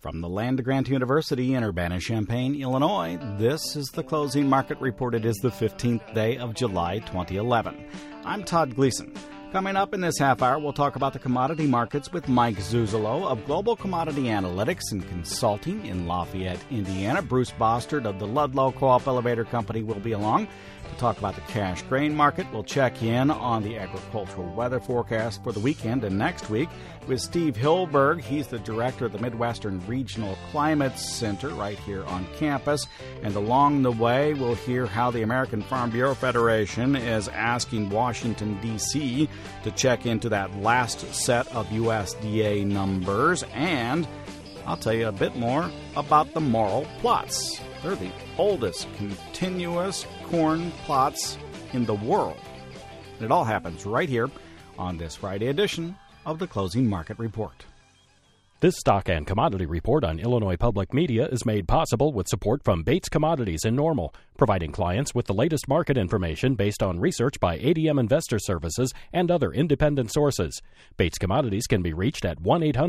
From the land grant University in Urbana-Champaign, Illinois, this is the Closing Market Report. It is the 15th day of July 2011. I'm Todd Gleason. Coming up in this half hour, we'll talk about the commodity markets with Mike Zuzolo of Global Commodity Analytics and Consulting in Lafayette, Indiana. Bruce Bostard of the Ludlow Co-op Elevator Company will be along to talk about the cash grain market. We'll check in on the agricultural weather forecast for the weekend and next week with Steve Hilberg. He's the director of the Midwestern Regional Climate Center right here on campus. And along the way, we'll hear how the American Farm Bureau Federation is asking Washington, D.C. to check into that last set of USDA numbers. And I'll tell you a bit more about the Morrill plots. They're the oldest continuous corn plots in the world. And it all happens right here on this Friday edition of the Closing Market Report. This stock and commodity report on Illinois Public Media is made possible with support from Bates Commodities in Normal, providing clients with the latest market information based on research by ADM Investor Services and other independent sources. Bates Commodities can be reached at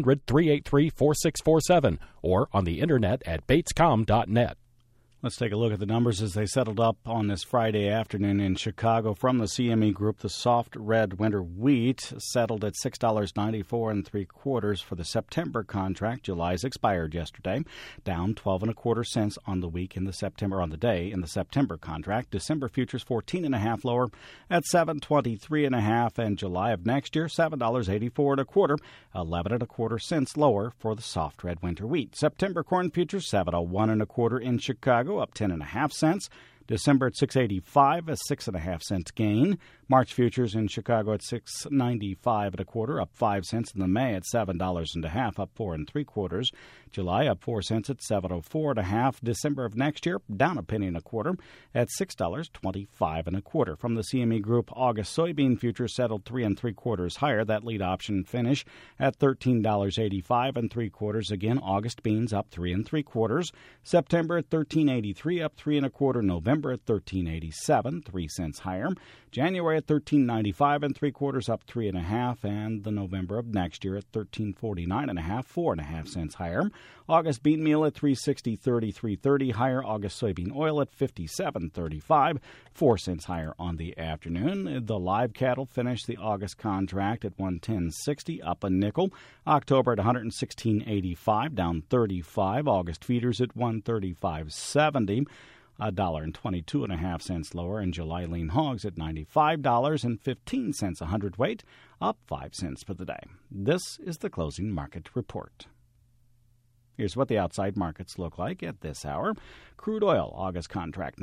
1-800-383-4647 or on the internet at batescom.net. Let's take a look at the numbers as they settled up on this Friday afternoon in Chicago. From the CME Group, the soft red winter wheat settled at $6.94 3/4 for the September contract. July's expired yesterday, down 12 1/4 cents on the week in the September on the day in the September contract. December futures 14.5 lower at 723.5, and July of next year $7.84 1/4, 11 1/4 cents lower for the soft red winter wheat. September corn futures 701 1/4 in Chicago, up 10.5 cents. December at 6.85, a 6.5 cent gain. March futures in Chicago at 6.95 1/4, up 5 cents. In the May at $7.50, up 4 3/4. July up 4 cents at 7.04 1/2. December of next year down a penny and a quarter at $6.25 1/4. From the CME Group, August soybean futures settled 3 3/4 higher. That lead option finish at $13.85 3/4. Again, August beans up 3 3/4. September at $13.83, up 3 1/4. November at $13.87, 3 cents higher. January at $13.95 3/4, up 3 1/2, and the November of next year at $13.49 1/2, 4 1/2 cents higher. August bean meal at $3.60 3.30 higher. August soybean oil at $57.35, 4 cents higher on the afternoon. The live cattle finished the August contract at $110.60, up a nickel. October at $116.85, down 35. August feeders at $135.70. $1.22 1/2 lower, and July lean hogs at $95.15 a hundredweight, up 5 cents for the day. This is the Closing Market Report. Here's what the outside markets look like at this hour. Crude oil, August contract,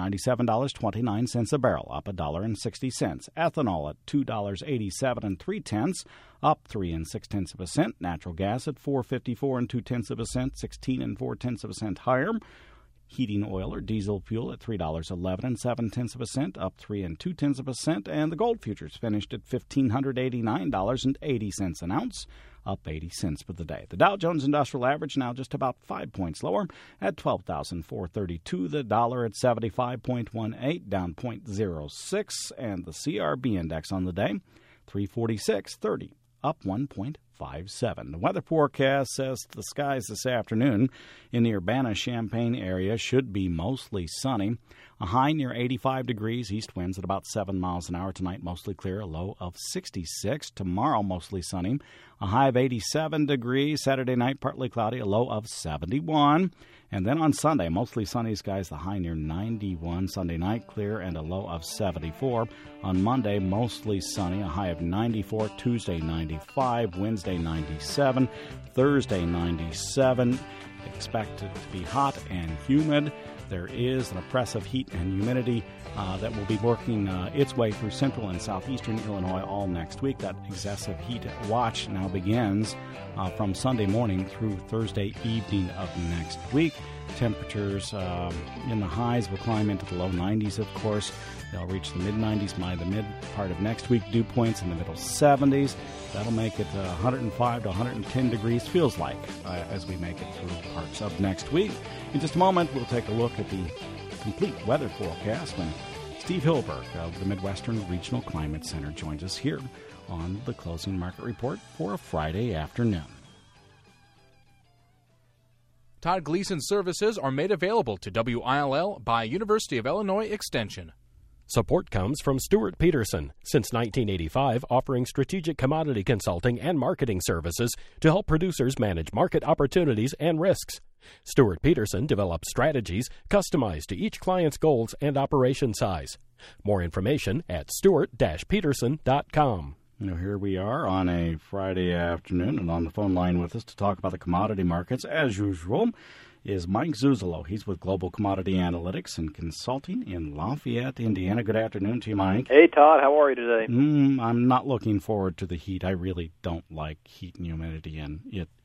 $97.29 a barrel, up $1.60. Ethanol at $2.87 3/10, up 3 6/10%. Natural gas at $4.54 2/10%, 16 4/10% higher. Heating oil or diesel fuel at $3.11 7/10%, up 3 2/10%, and the gold futures finished at $1,589.80 an ounce, up 80 cents for the day. The Dow Jones Industrial Average now just about 5 points lower at 12,432. The dollar at 75.18, down 0.06, and the CRB index on the day 346.30, up 1.57. The weather forecast says the skies this afternoon in the Urbana-Champaign area should be mostly sunny. A high near 85 degrees, east winds at about 7 miles an hour. Tonight, mostly clear, a low of 66. Tomorrow, mostly sunny, a high of 87 degrees. Saturday night, partly cloudy, a low of 71. And then on Sunday, mostly sunny skies, the high near 91. Sunday night, clear and a low of 74. On Monday, mostly sunny, a high of 94. Tuesday, 95. Wednesday, 97. Thursday, 97. Expected to be hot and humid. There is an oppressive heat and humidity that will be working its way through central and southeastern Illinois all next week. That excessive heat watch now begins from Sunday morning through Thursday evening of next week. Temperatures in the highs will climb into the low 90s, of course. They'll reach the mid-90s by the mid part of next week. Dew points in the middle 70s. That'll make it 105 to 110 degrees, feels like, as we make it through parts of next week. In just a moment, we'll take a look at the complete weather forecast when Steve Hilberg of the Midwestern Regional Climate Center joins us here on the Closing Market Report for a Friday afternoon. Todd Gleason's services are made available to WILL by University of Illinois Extension. Support comes from Stuart Peterson, since 1985 offering strategic commodity consulting and marketing services to help producers manage market opportunities and risks. Stuart Peterson develops strategies customized to each client's goals and operation size. More information at stuart-peterson.com. Here we are on a Friday afternoon, and on the phone line with us to talk about the commodity markets, as usual, is Mike Zuzolo. He's with Global Commodity Analytics and Consulting in Lafayette, Indiana. Good afternoon to you, Mike. Hey, Todd. How are you today? I'm not looking forward to the heat. I really don't like heat and humidity, and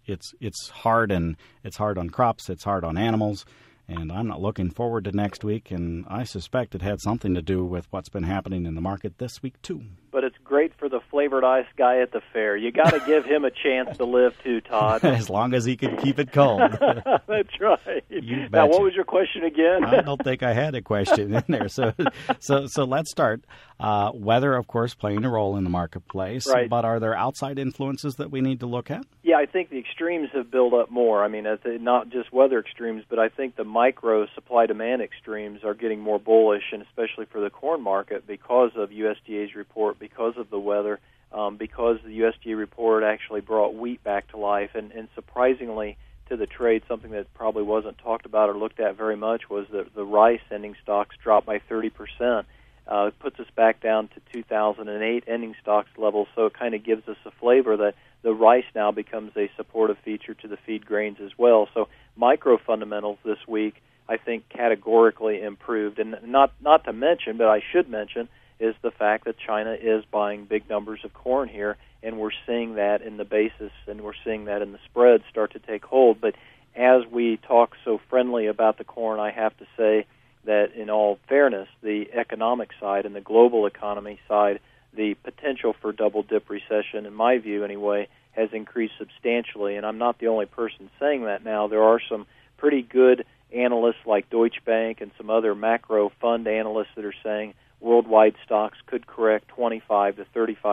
it's hard, and it's hard on crops. It's hard on animals. And I'm not looking forward to next week, and I suspect it had something to do with what's been happening in the market this week, too. But it's great for the flavored ice guy at the fair. You got to give him a chance to live, too, Todd. As long as he can keep it cold. That's right. Now, what was your question again? I don't think I had a question in there. So let's start. Weather, of course, playing a role in the marketplace. Right. But are there outside influences that we need to look at? Yeah, I think the extremes have built up more. I mean, not just weather extremes, but I think the micro supply-demand extremes are getting more bullish, and especially for the corn market because of USDA's report, because of the weather, because the USDA report actually brought wheat back to life. And surprisingly to the trade, something that probably wasn't talked about or looked at very much was that the rice ending stocks dropped by 30%. It puts us back down to 2008 ending stocks levels, so it kind of gives us a flavor that the rice now becomes a supportive feature to the feed grains as well. So micro fundamentals this week, I think, categorically improved. And not to mention, but I should mention, is the fact that China is buying big numbers of corn here, and we're seeing that in the basis, and we're seeing that in the spreads start to take hold. But as we talk so friendly about the corn, I have to say that in all fairness, the economic side and the global economy side, the potential for double-dip recession, in my view anyway, has increased substantially. And I'm not the only person saying that now. There are some pretty good analysts like Deutsche Bank and some other macro fund analysts that are saying worldwide stocks could correct 25 to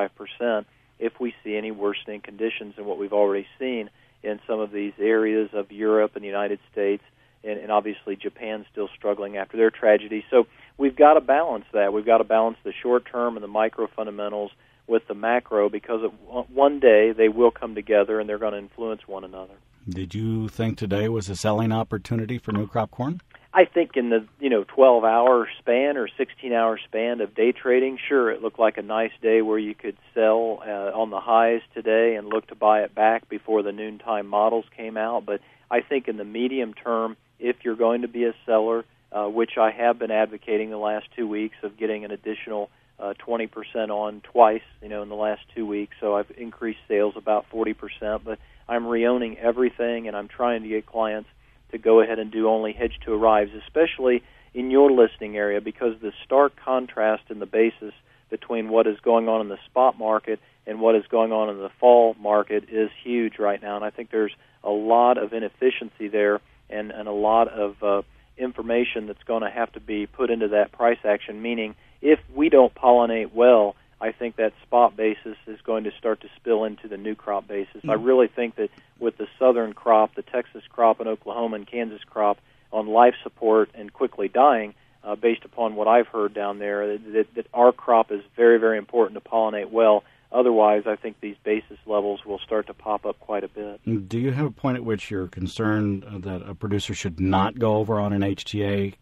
35% if we see any worsening conditions than what we've already seen in some of these areas of Europe and the United States. And obviously Japan's still struggling after their tragedy. So we've got to balance that. We've got to balance the short term and the micro fundamentals with the macro, because one day they will come together and they're going to influence one another. Did you think today was a selling opportunity for new crop corn? I think in the 12-hour span or 16-hour span of day trading, sure, it looked like a nice day where you could sell on the highs today and look to buy it back before the noontime models came out. But I think in the medium term, if you're going to be a seller, which I have been advocating the last 2 weeks of getting an additional 20% on twice, in the last 2 weeks. So I've increased sales about 40%, but I'm re-owning everything, and I'm trying to get clients to go ahead and do only hedge to arrives, especially in your listening area, because the stark contrast in the basis between what is going on in the spot market and what is going on in the fall market is huge right now. And I think there's a lot of inefficiency there and a lot of information that's going to have to be put into that price action, meaning if we don't pollinate well, I think that spot basis is going to start to spill into the new crop basis. I really think that with the southern crop, the Texas crop and Oklahoma and Kansas crop on life support and quickly dying, based upon what I've heard down there, that our crop is very, very important to pollinate well. Otherwise, I think these basis levels will start to pop up quite a bit. Do you have a point at which you're concerned that a producer should not go over on an HTA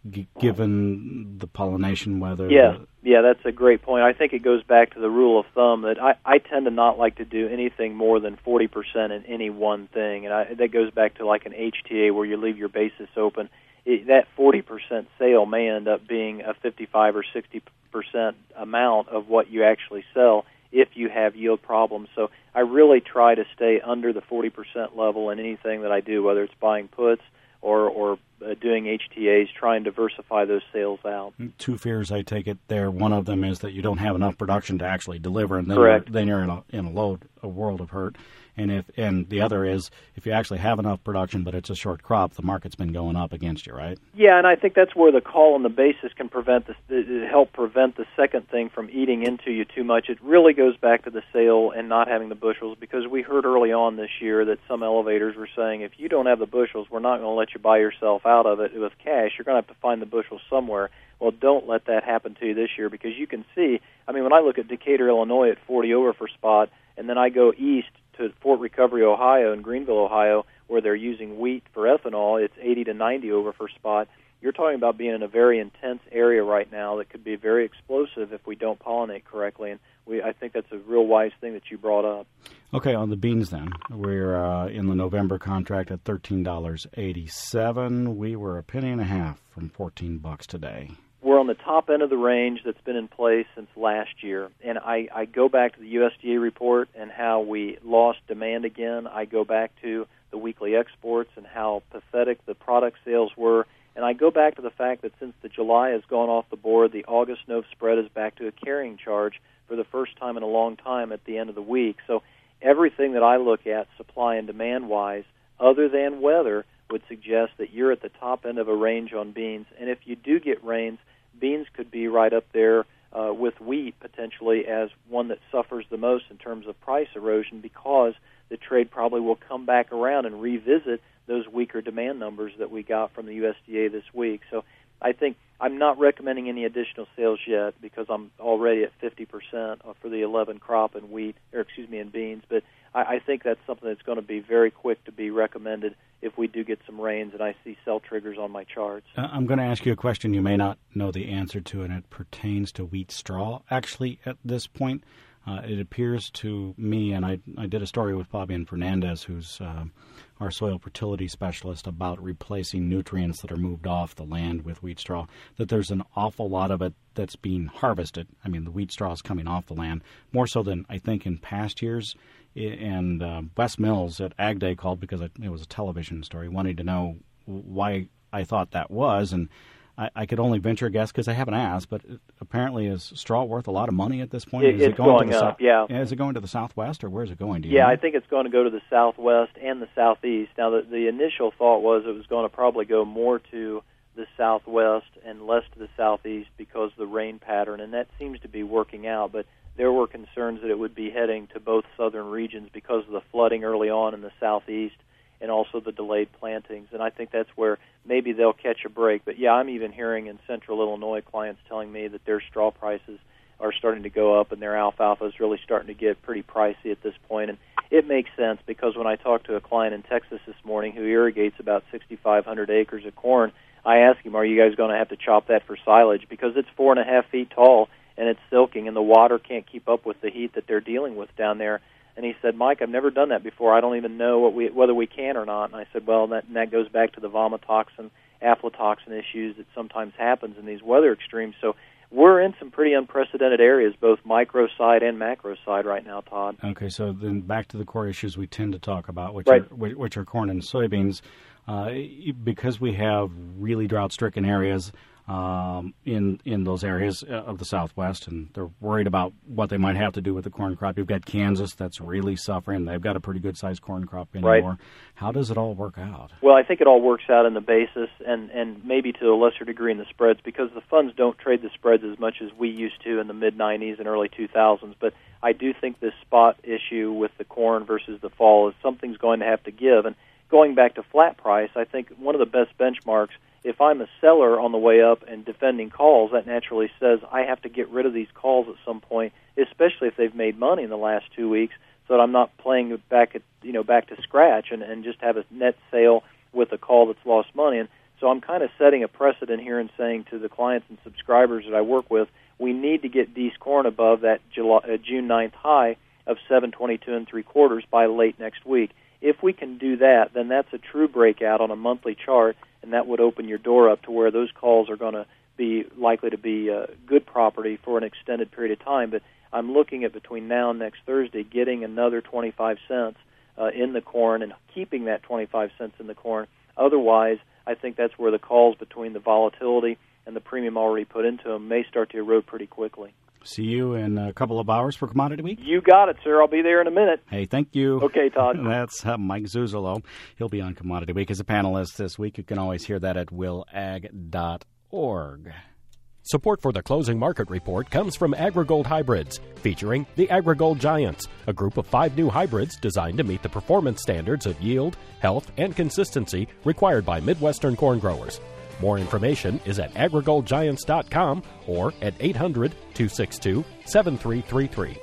given the pollination weather? Yeah, that's a great point. I think it goes back to the rule of thumb that I tend to not like to do anything more than 40% in any one thing. And that goes back to like an HTA where you leave your basis open. That 40% sale may end up being a 55 or 60% amount of what you actually sell if you have yield problems. So I really try to stay under the 40% level in anything that I do, whether it's buying puts or doing HTAs, trying to diversify those sales out. Two fears, I take it there. One of them is that you don't have enough production to actually deliver, and then Correct. you're in a world of hurt. And the other is if you actually have enough production, but it's a short crop, the market's been going up against you, right? Yeah, and I think that's where the call on the basis can help prevent the second thing from eating into you too much. It really goes back to the sale and not having the bushels, because we heard early on this year that some elevators were saying, if you don't have the bushels, we're not going to let you buy yourself out of it with cash. You're going to have to find the bushels somewhere. Well, don't let that happen to you this year, because you can see, I mean, when I look at Decatur, Illinois at 40 over for spot, and then I go east to Fort Recovery, Ohio, and Greenville, Ohio, where they're using wheat for ethanol, it's 80 to 90 over for spot. You're talking about being in a very intense area right now that could be very explosive if we don't pollinate correctly, and I think that's a real wise thing that you brought up. Okay, on the beans then, we're in the November contract at $13.87. We were a penny and a half from $14 today. We're on the top end of the range that's been in place since last year. And I go back to the USDA report and how we lost demand again. I go back to the weekly exports and how pathetic the product sales were. And I go back to the fact that since the July has gone off the board, the August NOVE spread is back to a carrying charge for the first time in a long time at the end of the week. So everything that I look at, supply and demand-wise, other than weather, would suggest that you're at the top end of a range on beans. And if you do get rains, beans could be right up there with wheat potentially as one that suffers the most in terms of price erosion, because the trade probably will come back around and revisit those weaker demand numbers that we got from the USDA this week. So I think I'm not recommending any additional sales yet, because I'm already at 50% for the 11 crop in in beans. But I think that's something that's going to be very quick to be recommended if we do get some rains and I see sell triggers on my charts. I'm going to ask you a question you may not know the answer to, and it pertains to wheat straw. Actually, at this point, it appears to me, and I did a story with Fabian Fernandez, who's our soil fertility specialist, about replacing nutrients that are moved off the land with wheat straw, that there's an awful lot of it that's being harvested. I mean, the wheat straw is coming off the land, more so than I think in past years. And Wes Mills at Ag Day called, because it was a television story, wanting to know why I thought that was, and I could only venture a guess because I haven't asked, but apparently is straw worth a lot of money at this point? Is it going up, yeah. Is it going to the Southwest, or where's it going? Do you know? I think it's going to go to the Southwest and the Southeast. Now, the initial thought was it was going to probably go more to the Southwest and less to the Southeast because of the rain pattern, and that seems to be working out, but there were concerns that it would be heading to both southern regions because of the flooding early on in the Southeast and also the delayed plantings. And I think that's where maybe they'll catch a break. But, yeah, I'm even hearing in central Illinois clients telling me that their straw prices are starting to go up and their alfalfa is really starting to get pretty pricey at this point. And it makes sense, because when I talked to a client in Texas this morning who irrigates about 6,500 acres of corn, I asked him, are you guys going to have to chop that for silage? Because it's 4.5 feet tall and it's silking, and the water can't keep up with the heat that they're dealing with down there. And he said, Mike, I've never done that before. I don't even know whether we can or not. And I said, well, that goes back to the vomitoxin, aflatoxin issues that sometimes happens in these weather extremes. So we're in some pretty unprecedented areas, both micro side and macro side right now, Todd. Okay, so then back to the core issues we tend to talk about, which are corn and soybeans. Because we have really drought-stricken areas in those areas of the Southwest, and they're worried about what they might have to do with the corn crop. You've got Kansas that's really suffering. They've got a pretty good-sized corn crop anymore. Right. How does it all work out? Well, I think it all works out in the basis and maybe to a lesser degree in the spreads, because the funds don't trade the spreads as much as we used to in the mid-'90s and early 2000s. But I do think this spot issue with the corn versus the fall is something's going to have to give. And going back to flat price, I think one of the best benchmarks, if I'm a seller on the way up and defending calls, that naturally says I have to get rid of these calls at some point, especially if they've made money in the last 2 weeks, so that I'm not playing back to scratch and just have a net sale with a call that's lost money. And so I'm kind of setting a precedent here and saying to the clients and subscribers that I work with, we need to get D's corn above that June 9th high of 722 3/4 by late next week. If we can do that, then that's a true breakout on a monthly chart, and that would open your door up to where those calls are going to be likely to be good property for an extended period of time. But I'm looking at between now and next Thursday getting another 25 cents in the corn and keeping that 25 cents in the corn. Otherwise, I think that's where the calls between the volatility and the premium already put into them may start to erode pretty quickly. See you in a couple of hours for Commodity Week. You got it, sir. I'll be there in a minute. Hey, thank you. Okay, Todd. That's Mike Zuzolo. He'll be on Commodity Week as a panelist this week. You can always hear that at willag.org. Support for the Closing Market Report comes from AgriGold Hybrids, featuring the AgriGold Giants, a group of 5 new hybrids designed to meet the performance standards of yield, health, and consistency required by Midwestern corn growers. More information is at agrigoldgiants.com or at 800-262-7333.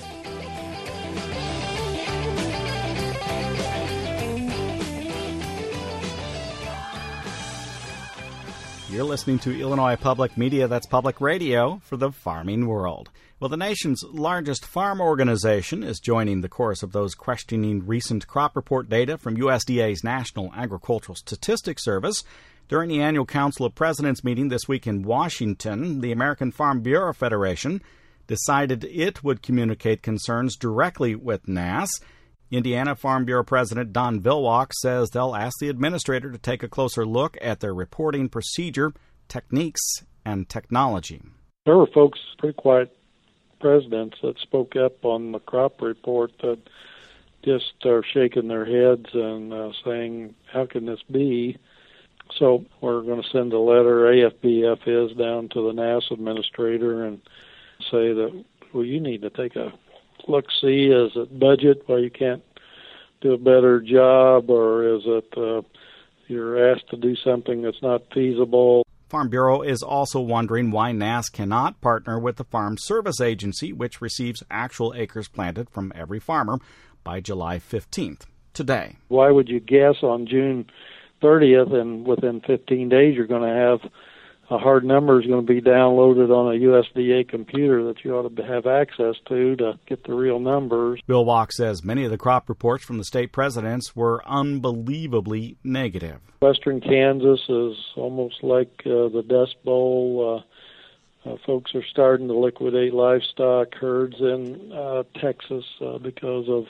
You're listening to Illinois Public Media, that's public radio for the farming world. Well, the nation's largest farm organization is joining the chorus of those questioning recent crop report data from USDA's National Agricultural Statistics Service. During the annual Council of Presidents meeting this week in Washington, the American Farm Bureau Federation decided it would communicate concerns directly with NASS. Indiana Farm Bureau President Don Vilwalk says they'll ask the administrator to take a closer look at their reporting procedure, techniques, and technology. There were folks, pretty quiet presidents, that spoke up on the crop report that just are shaking their heads and saying, how can this be? So we're going to send a letter, AFBF is, down to the NASS administrator and say that, well, you need to take a look-see. Is it budget where you can't do a better job, or is it you're asked to do something that's not feasible? Farm Bureau is also wondering why NASS cannot partner with the Farm Service Agency, which receives actual acres planted from every farmer by July 15th, today. Why would you guess on June 30th and within 15 days you're going to have a hard number is going to be downloaded on a USDA computer that you ought to have access to get the real numbers? Vilwalk says many of the crop reports from the state presidents were unbelievably negative. Western Kansas is almost like the Dust Bowl. Folks are starting to liquidate livestock herds in Texas because of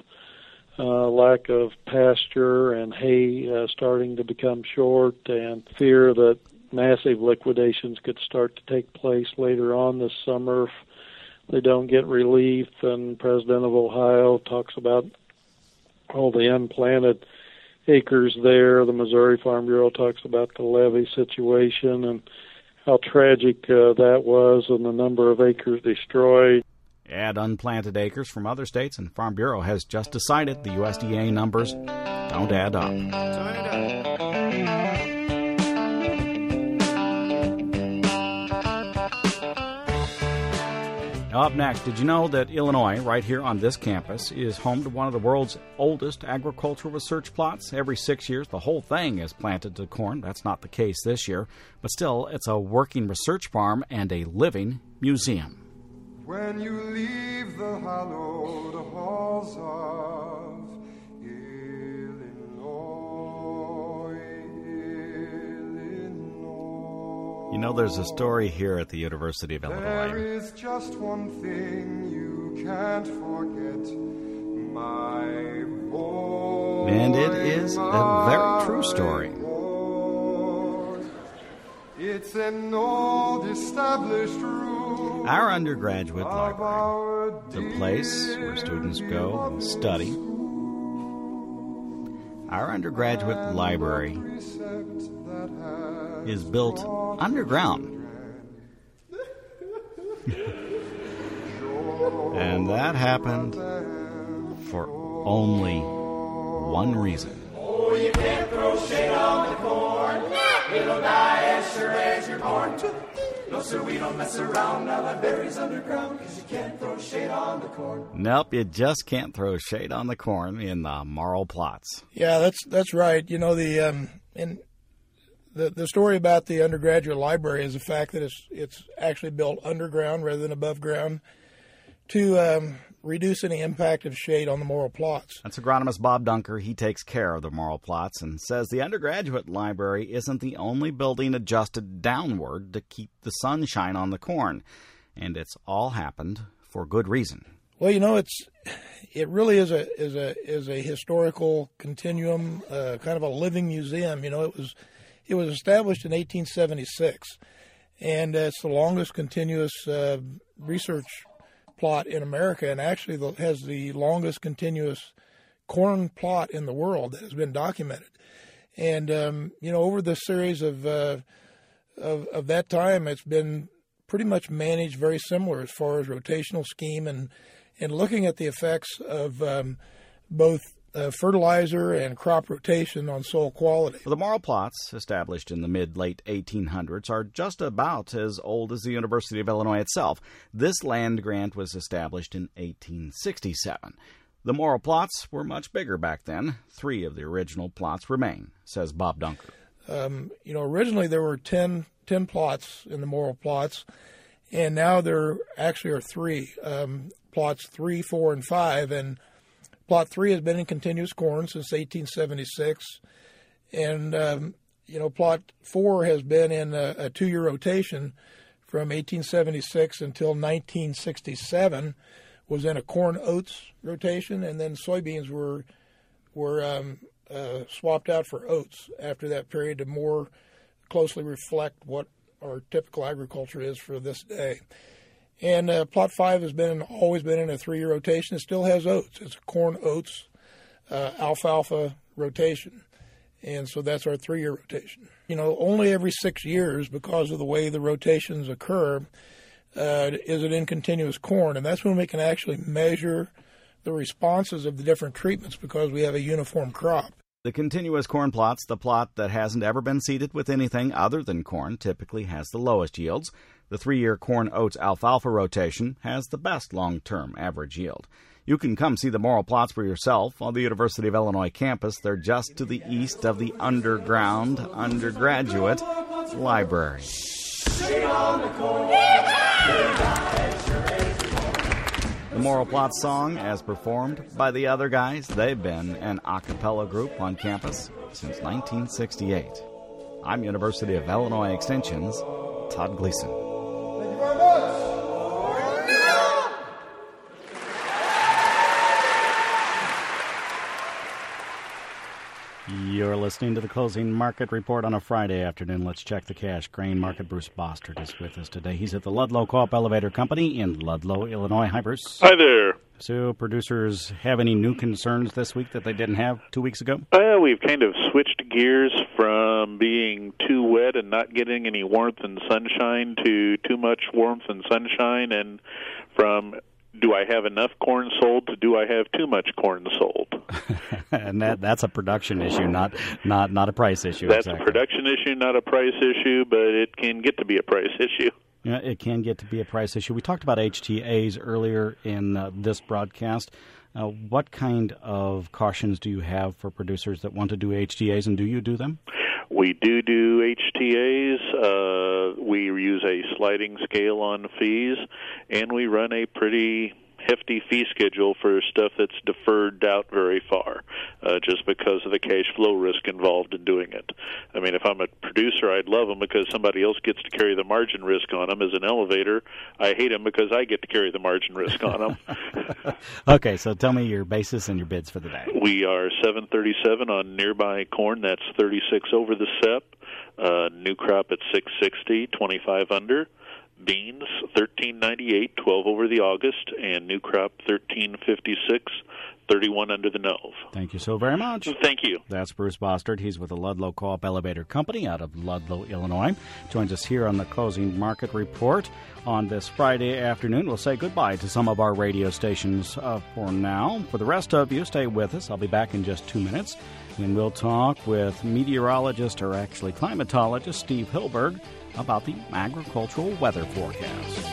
lack of pasture and hay starting to become short, and fear that massive liquidations could start to take place later on this summer if they don't get relief. And President of Ohio talks about all the unplanted acres there. The Missouri Farm Bureau talks about the levee situation and how tragic that was and the number of acres destroyed. Add unplanted acres from other states, and Farm Bureau has just decided the USDA numbers don't add up. Up next, did you know that Illinois, right here on this campus, is home to one of the world's oldest agricultural research plots? Every 6 years, the whole thing is planted to corn. That's not the case this year. But still, it's a working research farm and a living museum. When you leave the hallowed halls of You know, there's a story here at the University of Illinois. There is just one thing you can't forget, my boy. And it is a very true story. It's an old established rule. Our undergraduate library, the place where students go and study. Our undergraduate library is built underground. And that happened for only one reason. Oh, you can't throw shade on the corn. It'll die as sure as you're born. No, sir, we don't mess around. Now that berries underground, because you can't throw shade on the corn. Nope, you just can't throw shade on the corn in the marl plots. Yeah, that's right. You know, the story about the undergraduate library is the fact that it's actually built underground rather than above ground to reduce any impact of shade on the marl plots. That's agronomist Bob Dunker. He takes care of the marl plots and says the undergraduate library isn't the only building adjusted downward to keep the sunshine on the corn. And it's all happened for good reason. Well, you know, it really is a historical continuum, kind of a living museum. You know, It was established in 1876, and it's the longest continuous research plot in America, and actually has the longest continuous corn plot in the world that has been documented. And over the series of that time, it's been pretty much managed very similar as far as rotational scheme and looking at the effects of both fertilizer and crop rotation on soil quality. The Morrill plots, established in the mid-late 1800s, are just about as old as the University of Illinois itself. This land grant was established in 1867. The Morrill plots were much bigger back then. 3 of the original plots remain, says Bob Dunker. Originally there were 10 plots in the Morrill plots, and now there actually are 3, plots 3, 4, and 5, and Plot 3 has been in continuous corn since 1876, and Plot 4 has been in a 2-year rotation from 1876 until 1967. Was in a corn oats rotation, and then soybeans were swapped out for oats after that period to more closely reflect what our typical agriculture is for this day. And Plot 5 has always been in a 3-year rotation. It still has oats. It's a corn oats alfalfa rotation. And so that's our 3-year rotation. Only every 6 years, because of the way the rotations occur, is it in continuous corn. And that's when we can actually measure the responses of the different treatments because we have a uniform crop. The continuous corn plots, the plot that hasn't ever been seeded with anything other than corn, typically has the lowest yields. The 3-year corn oats alfalfa rotation has the best long-term average yield. You can come see the Morrill plots for yourself on the University of Illinois campus. They're just to the east of the underground undergraduate library. The Morrill Plots song, as performed by the other guys, they've been an a cappella group on campus since 1968. I'm University of Illinois Extension's Todd Gleason. Thank you very much. You're listening to the Closing Market Report on a Friday afternoon. Let's check the cash grain market. Bruce Bostard is with us today. He's at the Ludlow Co-op Elevator Company in Ludlow, Illinois. Hi, Bruce. Hi there. So producers have any new concerns this week that they didn't have 2 weeks ago? We've kind of switched gears from being too wet and not getting any warmth and sunshine to too much warmth and sunshine, and from do I have enough corn sold to do I have too much corn sold? And that's a production issue, not a price issue. That's exactly. A production issue, not a price issue, but it can get to be a price issue. Yeah, it can get to be a price issue. We talked about HTAs earlier in this broadcast. What kind of cautions do you have for producers that want to do HTAs, and do you do them? We do HTAs. We use a sliding scale on fees, and we run a pretty hefty fee schedule for stuff that's deferred out very far, just because of the cash flow risk involved in doing it. I mean, if I'm a producer, I'd love them because somebody else gets to carry the margin risk on them. As an elevator, I hate them because I get to carry the margin risk on them. Okay, so tell me your basis and your bids for the day. We are $7.37 on nearby corn. That's 36 over the SEP. New crop at $6.60, 25 under. Beans, $13.98, 12 over the August, and new crop, $13.56, 31 under the Nove. Thank you so very much. Thank you. That's Bruce Bostard. He's with the Ludlow Co-op Elevator Company out of Ludlow, Illinois. Joins us here on the Closing Market Report on this Friday afternoon. We'll say goodbye to some of our radio stations for now. For the rest of you, stay with us. I'll be back in just 2 minutes, and we'll talk with meteorologist, or actually climatologist, Steve Hilberg, about the agricultural weather forecast.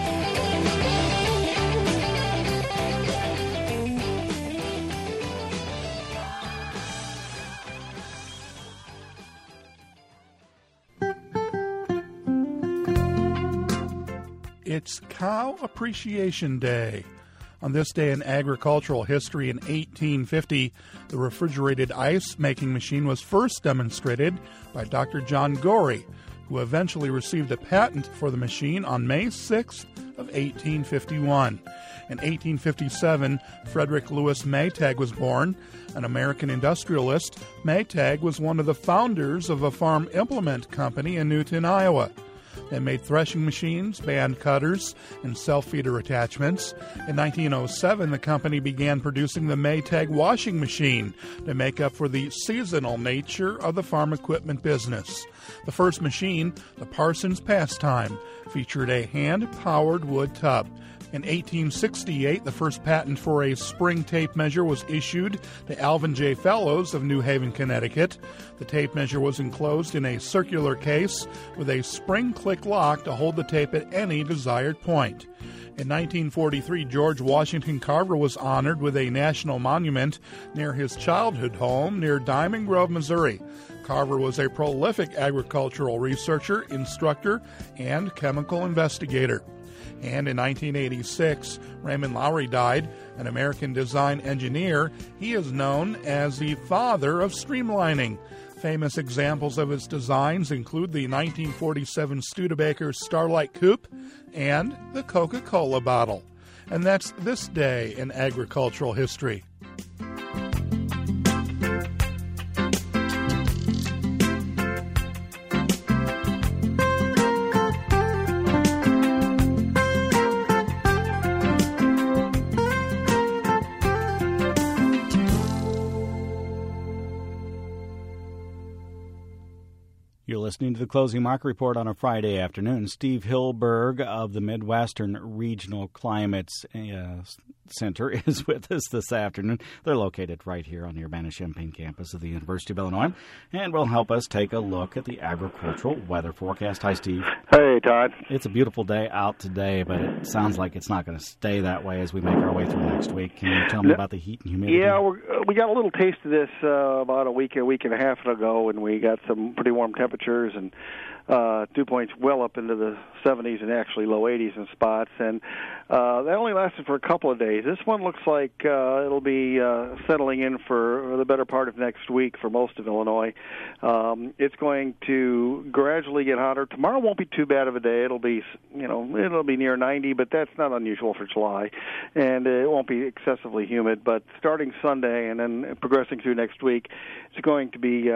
It's Cow Appreciation Day. On this day in agricultural history in 1850, the refrigerated ice-making machine was first demonstrated by Dr. John Gorey, who eventually received a patent for the machine on May 6, of 1851. In 1857, Frederick Lewis Maytag was born. An American industrialist, Maytag was one of the founders of a farm implement company in Newton, Iowa. They made threshing machines, band cutters, and self-feeder attachments. In 1907, the company began producing the Maytag washing machine to make up for the seasonal nature of the farm equipment business. The first machine, the Parsons Pastime, featured a hand-powered wood tub. In 1868, the first patent for a spring tape measure was issued to Alvin J. Fellows of New Haven, Connecticut. The tape measure was enclosed in a circular case with a spring click lock to hold the tape at any desired point. In 1943, George Washington Carver was honored with a national monument near his childhood home near Diamond Grove, Missouri. Carver was a prolific agricultural researcher, instructor, and chemical investigator. And in 1986, Raymond Lowry died, an American design engineer. He is known as the father of streamlining. Famous examples of his designs include the 1947 Studebaker Starlight Coupe and the Coca-Cola bottle. And that's this day in agricultural history. You're listening to the Closing Market Report on a Friday afternoon. Steve Hilberg of the Midwestern Regional Climate Center is with us this afternoon. They're located right here on the Urbana-Champaign campus of the University of Illinois and will help us take a look at the agricultural weather forecast. Hi, Steve. Hey, Todd. It's a beautiful day out today, but it sounds like it's not going to stay that way as we make our way through next week. Can you tell me about the heat and humidity? Yeah, we got a little taste of this about a week and a half ago, and we got some pretty warm temperatures and dew points well up into the 70s and actually low 80s in spots, and that only lasted for a couple of days. This one looks like it'll be settling in for the better part of next week for most of Illinois. It's going to gradually get hotter. Tomorrow won't be too bad of a day. It'll be near 90, but that's not unusual for July, and it won't be excessively humid. But starting Sunday and then progressing through next week, it's going to be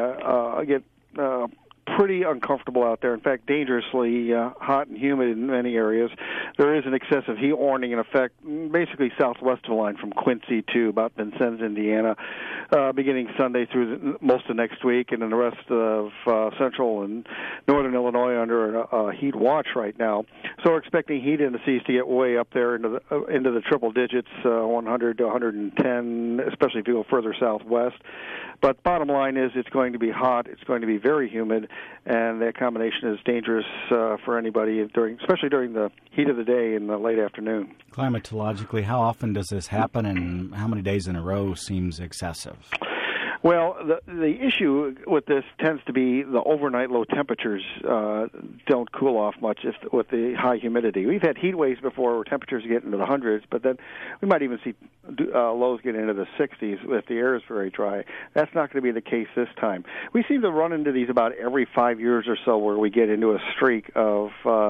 pretty uncomfortable out there. In fact, dangerously hot and humid in many areas. There is an excessive heat warning in effect, basically southwest of the line from Quincy to about Vincennes, Indiana, beginning Sunday through most of next week, and then the rest of central and northern Illinois under a heat watch right now. So we're expecting heat indices to get way up there into the triple digits, 100 to 110, especially if you go further southwest. But bottom line is it's going to be hot, it's going to be very humid, and that combination is dangerous for anybody, especially during the heat of the day in the late afternoon. Climatologically, how often does this happen, and how many days in a row seems excessive? Well, the issue with this tends to be the overnight low temperatures don't cool off much with the high humidity. We've had heat waves before where temperatures get into the hundreds, but then we might even see lows get into the 60s if the air is very dry. That's not going to be the case this time. We seem to run into these about every 5 years or so where we get into a streak of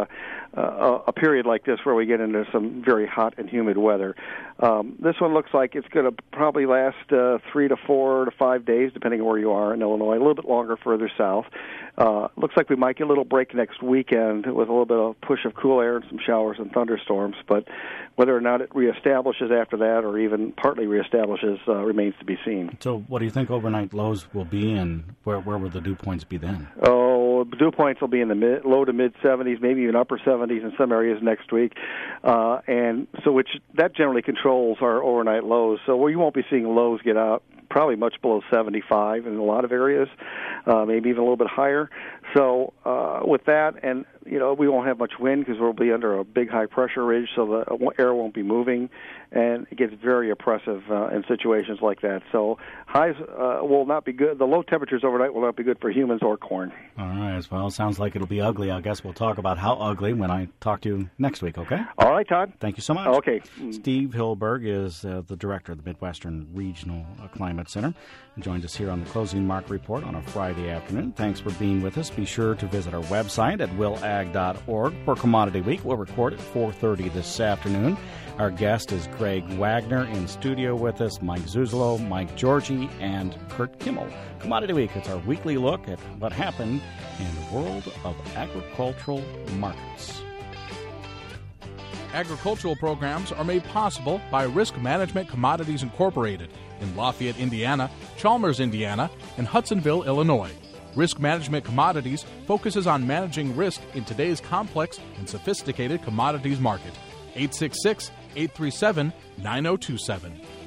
a period like this where we get into some very hot and humid weather. This one looks like it's going to probably last 3 to 4 to 5 days, depending on where you are in Illinois, a little bit longer further south. Looks like we might get a little break next weekend with a little bit of push of cool air and some showers and thunderstorms, but whether or not it reestablishes after that or even partly reestablishes remains to be seen. So what do you think overnight lows will be, and where will the dew points be then? Oh, dew points will be in the low to mid 70s, maybe even upper 70s in some areas next week, and so that generally controls our overnight lows. So we won't be seeing lows get out probably much below 75 in a lot of areas, maybe even a little bit higher. So with that, and we won't have much wind because we'll be under a big high pressure ridge, so the air won't be moving, and it gets very oppressive in situations like that. So highs will not be good. The low temperatures overnight will not be good for humans or corn. All right. Well, it sounds like it'll be ugly. I guess we'll talk about how ugly when I talk to you next week, okay? All right, Todd. Thank you so much. Okay. Steve Hilberg is the director of the Midwestern Regional Climate Summit Center. And joined us here on the Closing Market Report on a Friday afternoon. Thanks for being with us. Be sure to visit our website at willag.org for Commodity Week. We'll record at 4:30 this afternoon. Our guest is Greg Wagner. In studio with us, Mike Zuzolo, Mike Georgie, and Kurt Kimmel. Commodity Week, it's our weekly look at what happened in the world of agricultural markets. Agricultural programs are made possible by Risk Management Commodities Incorporated in Lafayette, Indiana, Chalmers, Indiana, and Hudsonville, Illinois. Risk Management Commodities focuses on managing risk in today's complex and sophisticated commodities market. 866-837-9027.